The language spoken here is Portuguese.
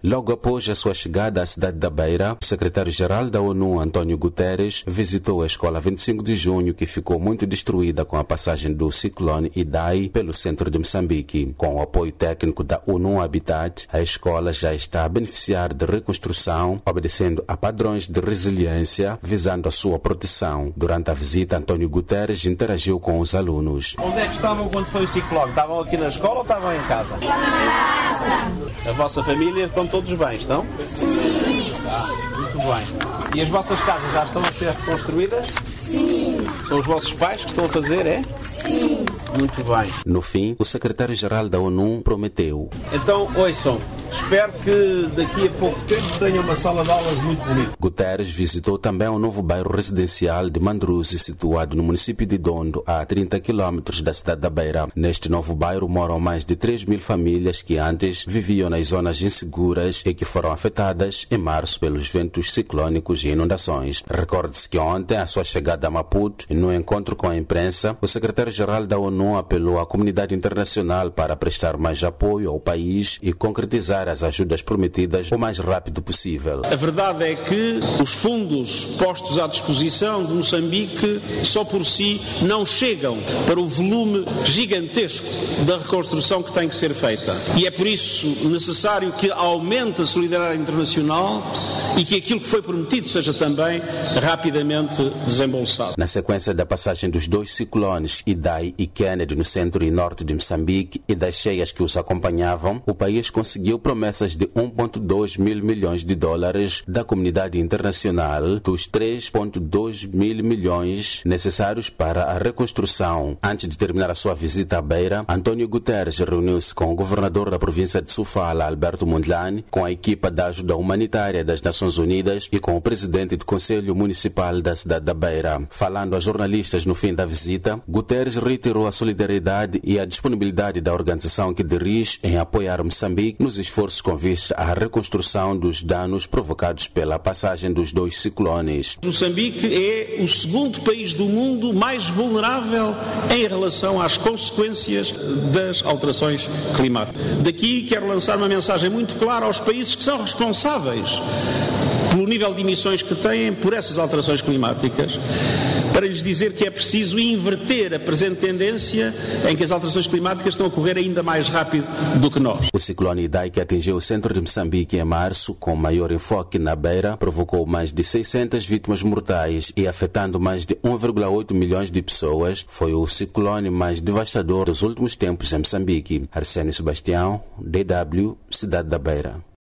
Logo após a sua chegada à cidade da Beira, o secretário-geral da ONU, António Guterres, visitou a escola 25 de junho, que ficou muito destruída com a passagem do ciclone Idai pelo centro de Moçambique. Com o apoio técnico da ONU Habitat, a escola já está a beneficiar de reconstrução, obedecendo a padrões de resiliência, visando a sua proteção. Durante a visita, António Guterres interagiu com os alunos. Onde é que estavam quando foi o ciclone? Estavam aqui na escola ou estavam em casa? A vossa família estão todos bem, estão? Sim. Muito bem. E as vossas casas já estão a ser reconstruídas? Sim. São os vossos pais que estão a fazer, é? Sim. Muito bem. No fim, o secretário-geral da ONU prometeu. Então, ouçam, espero que daqui a pouco tempo tenham uma sala de aulas muito bonita. Guterres visitou também o novo bairro residencial de Mandruzi, situado no município de Dondo, a 30 km da cidade da Beira. Neste novo bairro moram mais de 3.000 famílias que antes viviam nas zonas inseguras e que foram afetadas em março pelos ventos ciclônicos e inundações. Recorde-se que ontem, à sua chegada a Maputo, no encontro com a imprensa, o secretário-geral da ONU apelou à comunidade internacional para prestar mais apoio ao país e concretizar as ajudas prometidas o mais rápido possível. A verdade é que os fundos postos à disposição de Moçambique só por si não chegam para o volume gigantesco da reconstrução que tem que ser feita. E é por isso necessário que aumente a solidariedade internacional e que aquilo que foi prometido seja também rapidamente desembolsado. Na sequência da passagem dos dois ciclones Idai e Kennedy no centro e norte de Moçambique e das cheias que os acompanhavam, o país conseguiu promessas de 1,2 mil milhões de dólares da comunidade internacional dos 3,2 mil milhões necessários para a reconstrução. Antes de terminar a sua visita à Beira, António Guterres reuniu-se com o governador da província de Sofala, Alberto Mondlane, com a equipa da ajuda humanitária das Nações Unidas e com o presidente do Conselho Municipal da cidade da Beira. Falando a jornalistas no fim da visita, Guterres reiterou a solidariedade e a disponibilidade da organização que dirige em apoiar Moçambique nos esforços com vista à reconstrução dos danos provocados pela passagem dos dois ciclones. Moçambique é o segundo país do mundo mais vulnerável em relação às consequências das alterações climáticas. Daqui quero lançar uma mensagem muito clara aos países que são responsáveis pelo nível de emissões que têm por essas alterações climáticas, para lhes dizer que é preciso inverter a presente tendência em que as alterações climáticas estão a ocorrer ainda mais rápido do que nós. O ciclone Idai, que atingiu o centro de Moçambique em março, com maior enfoque na Beira, provocou mais de 600 vítimas mortais e afetando mais de 1,8 milhões de pessoas, foi o ciclone mais devastador dos últimos tempos em Moçambique. Arsénio Sebastião, DW, Cidade da Beira.